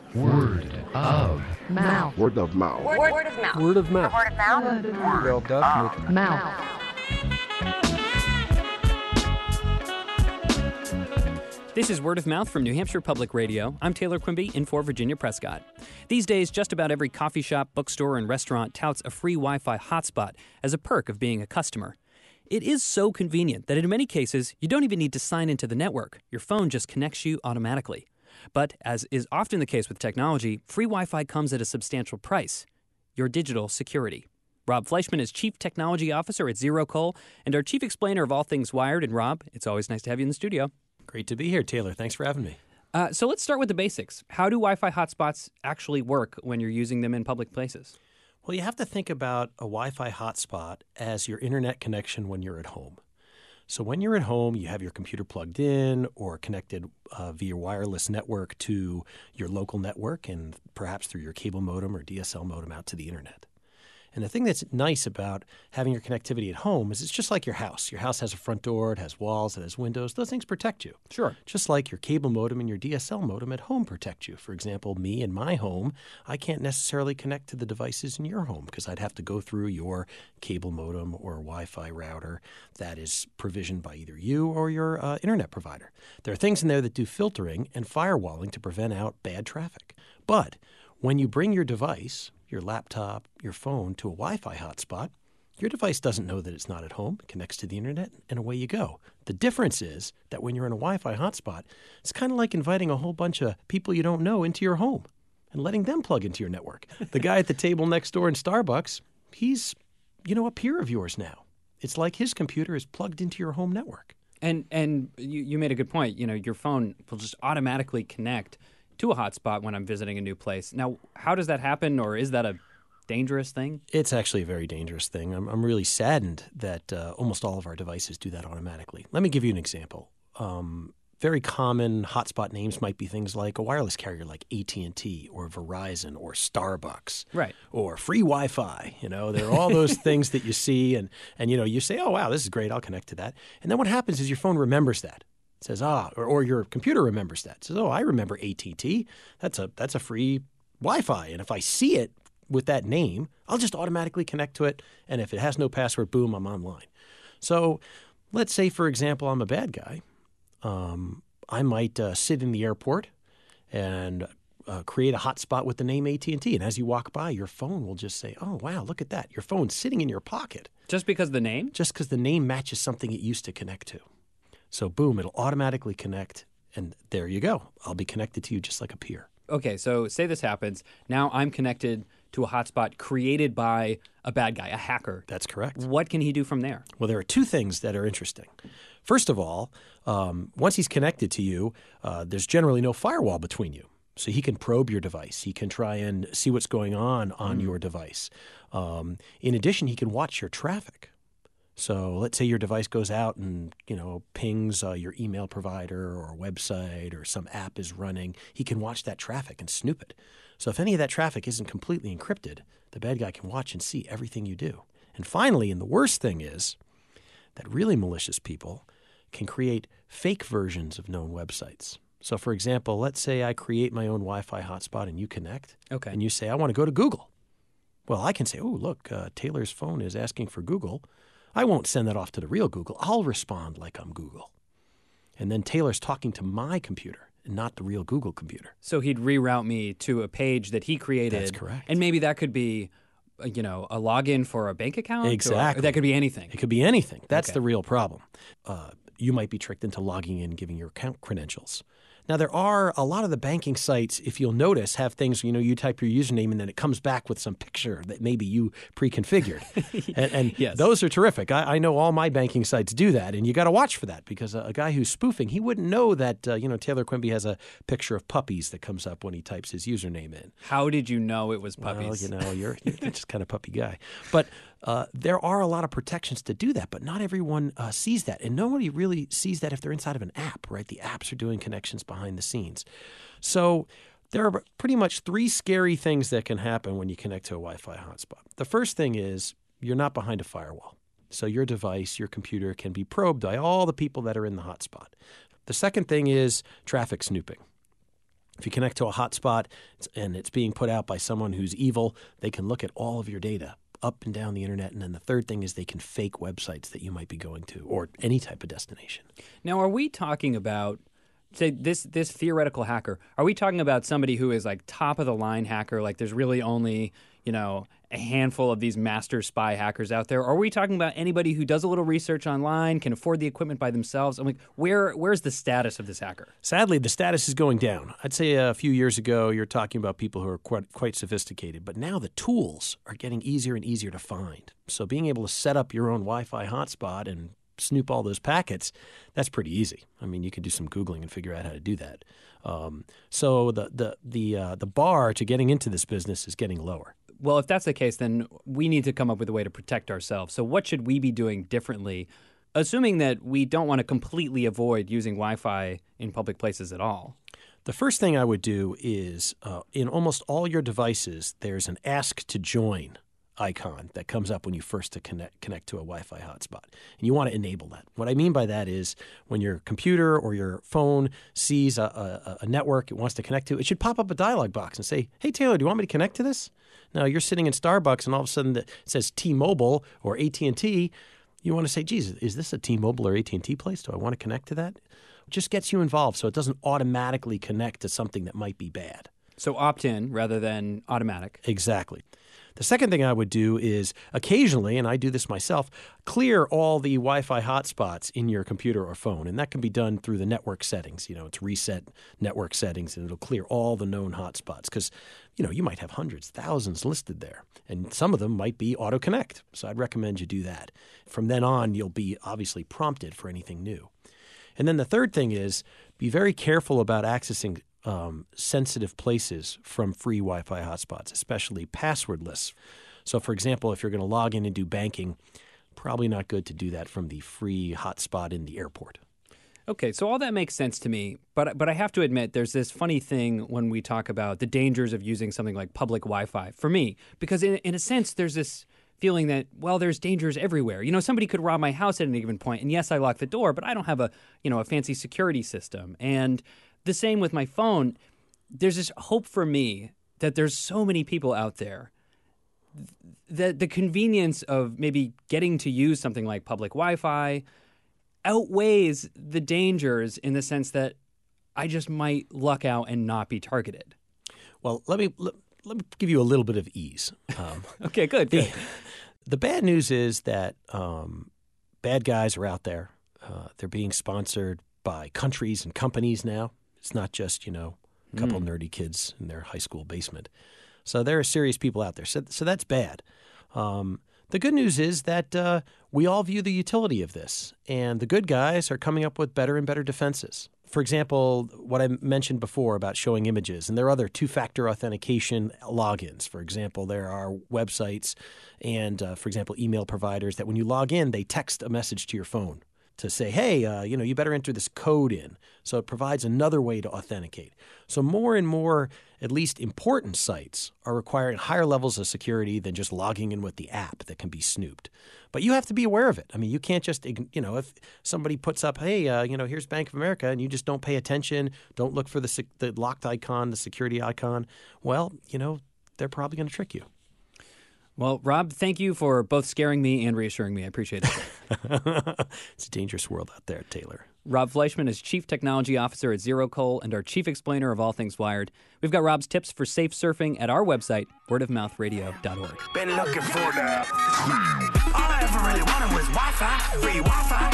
Word of Mouth. Word of mouth. Word of mouth. Word of mouth. Word of mouth. Word of mouth. Mouth. This is Word of Mouth from New Hampshire Public Radio. I'm Taylor Quimby, in for Virginia Prescott. These days, just about every coffee shop, bookstore, and restaurant touts a free Wi-Fi hotspot as a perk of being a customer. It is so convenient that in many cases, you don't even need to sign into the network. Your phone just connects you automatically. But as is often the case with technology, free Wi-Fi comes at a substantial price: your digital security. Rob Fleischman is Chief Technology Officer at ZeroCol and our Chief Explainer of all things wired. And Rob, it's always nice to have you in the studio. Great to be here, Taylor. Thanks for having me. So let's start with the basics. How do Wi-Fi hotspots actually work when you're using them in public places? Well, you have to think about a Wi-Fi hotspot as your internet connection when you're at home. So when you're at home, you have your computer plugged in or connected via wireless network to your local network and perhaps through your cable modem or DSL modem out to the internet. And the thing that's nice about having your connectivity at home is it's just like your house. Your house has a front door, it has walls, it has windows. Those things protect you. Sure. Just like your cable modem and your DSL modem at home protect you. For example, me in my home, I can't necessarily connect to the devices in your home because I'd have to go through your cable modem or Wi-Fi router that is provisioned by either you or your internet provider. There are things in there that do filtering and firewalling to prevent out bad traffic. But when you bring your device, your laptop, your phone to a Wi-Fi hotspot, your device doesn't know that it's not at home. It connects to the internet, and away you go. The difference is that when you're in a Wi-Fi hotspot, it's kind of like inviting a whole bunch of people you don't know into your home and letting them plug into your network. The guy at the table next door in Starbucks, he's, a peer of yours now. It's like his computer is plugged into your home network. And you made a good point. Your phone will just automatically connect to a hotspot when I'm visiting a new place. Now, how does that happen, or is that a dangerous thing? It's actually a very dangerous thing. I'm really saddened that almost all of our devices do that automatically. Let me give you an example. Very common hotspot names might be things like a wireless carrier like AT&T or Verizon or Starbucks. Right. Or free Wi-Fi. There are all those things that you see and you say, oh, wow, this is great. I'll connect to that. And then what happens is your phone remembers that. It says, or your computer remembers that. It says, oh, I remember AT&T. That's a free Wi-Fi. And if I see it with that name, I'll just automatically connect to it. And if it has no password, boom, I'm online. So let's say, for example, I'm a bad guy. I might sit in the airport and create a hotspot with the name AT&T. And as you walk by, your phone will just say, oh, wow, look at that. Your phone's sitting in your pocket. Just because the name? Just because the name matches something it used to connect to. So boom, it'll automatically connect, and there you go. I'll be connected to you just like a peer. Okay, so say this happens. Now I'm connected to a hotspot created by a bad guy, a hacker. That's correct. What can he do from there? Well, there are two things that are interesting. First of all, once he's connected to you, there's generally no firewall between you. So he can probe your device. He can try and see what's going on your device. In addition, he can watch your traffic. So let's say your device goes out and, pings your email provider or website or some app is running. He can watch that traffic and snoop it. So if any of that traffic isn't completely encrypted, the bad guy can watch and see everything you do. And finally, and the worst thing is that really malicious people can create fake versions of known websites. So for example, let's say I create my own Wi-Fi hotspot and you connect. Okay. And you say, I want to go to Google. Well, I can say, oh, look, Taylor's phone is asking for Google. I won't send that off to the real Google. I'll respond like I'm Google. And then Taylor's talking to my computer and not the real Google computer. So he'd reroute me to a page that he created. That's correct. And maybe that could be, a login for a bank account? Exactly. Or that could be anything. It could be anything. That's Okay. the real problem. You might be tricked into logging in, giving your account credentials. Now, there are a lot of the banking sites, if you'll notice, have things, you type your username and then it comes back with some picture that maybe you pre-configured. and Yes. Those are terrific. I know all my banking sites do that, and you got to watch for that because a guy who's spoofing, he wouldn't know that, Taylor Quimby has a picture of puppies that comes up when he types his username in. How did you know it was puppies? Well, you're just kind of puppy guy. But there are a lot of protections to do that, but not everyone sees that. And nobody really sees that if they're inside of an app, right? The apps are doing connections behind the scenes. So there are pretty much three scary things that can happen when you connect to a Wi-Fi hotspot. The first thing is you're not behind a firewall. So your device, your computer can be probed by all the people that are in the hotspot. The second thing is traffic snooping. If you connect to a hotspot and it's being put out by someone who's evil, they can look at all of your data up and down the internet. And then the third thing is they can fake websites that you might be going to or any type of destination. Now, are we talking about, say, this theoretical hacker, are we talking about somebody who is like top of the line hacker, like there's really only, a handful of these master spy hackers out there? Or are we talking about anybody who does a little research online, can afford the equipment by themselves? I'm like, where's the status of this hacker? Sadly, the status is going down. I'd say a few years ago, you're talking about people who are quite sophisticated. But now the tools are getting easier and easier to find. So being able to set up your own Wi-Fi hotspot and snoop all those packets, that's pretty easy. I mean, you can do some Googling and figure out how to do that. So the bar to getting into this business is getting lower. Well, if that's the case, then we need to come up with a way to protect ourselves. So what should we be doing differently, assuming that we don't want to completely avoid using Wi-Fi in public places at all? The first thing I would do is in almost all your devices, there's an Ask to Join icon that comes up when you first connect to a Wi-Fi hotspot. And you want to enable that. What I mean by that is when your computer or your phone sees a network it wants to connect to, it should pop up a dialog box and say, hey, Taylor, do you want me to connect to this? Now, you're sitting in Starbucks and all of a sudden it says T-Mobile or AT&T. You want to say, geez, is this a T-Mobile or AT&T place? Do I want to connect to that? It just gets you involved so it doesn't automatically connect to something that might be bad. So opt-in rather than automatic. Exactly. The second thing I would do is occasionally, and I do this myself, clear all the Wi-Fi hotspots in your computer or phone. And that can be done through the network settings. It's reset network settings, and it'll clear all the known hotspots because, you might have hundreds, thousands listed there. And some of them might be auto-connect. So I'd recommend you do that. From then on, you'll be obviously prompted for anything new. And then the third thing is be very careful about accessing sensitive places from free Wi-Fi hotspots, especially passwordless. So, for example, if you're going to log in and do banking, probably not good to do that from the free hotspot in the airport. Okay, so all that makes sense to me, but I have to admit there's this funny thing when we talk about the dangers of using something like public Wi-Fi for me, because in a sense there's this feeling that, well, there's dangers everywhere. Somebody could rob my house at any given point, and yes, I lock the door, but I don't have a fancy security system. And the same with my phone. There's this hope for me that there's so many people out there that the convenience of maybe getting to use something like public Wi-Fi outweighs the dangers in the sense that I just might luck out and not be targeted. Well, let me give you a little bit of ease. Okay, good. The bad news is that bad guys are out there. They're being sponsored by countries and companies now. It's not just, a couple nerdy kids in their high school basement. So there are serious people out there. So that's bad. The good news is that we all view the utility of this, and the good guys are coming up with better and better defenses. For example, what I mentioned before about showing images, and there are other two-factor authentication logins. For example, there are websites and, for example, email providers that when you log in, they text a message to your phone to say, hey, you better enter this code in. So it provides another way to authenticate. So more and more, at least important sites, are requiring higher levels of security than just logging in with the app that can be snooped. But you have to be aware of it. I mean, you can't just, if somebody puts up, hey, here's Bank of America, and you just don't pay attention, don't look for the locked icon, the security icon, well, they're probably going to trick you. Well, Rob, thank you for both scaring me and reassuring me. I appreciate it. It's a dangerous world out there, Taylor. Rob Fleischman is Chief Technology Officer at ZeroCoal and our Chief Explainer of all things wired. We've got Rob's tips for safe surfing at our website, wordofmouthradio.org. Been looking for that. All I ever really wanted was Wi-Fi, free Wi-Fi.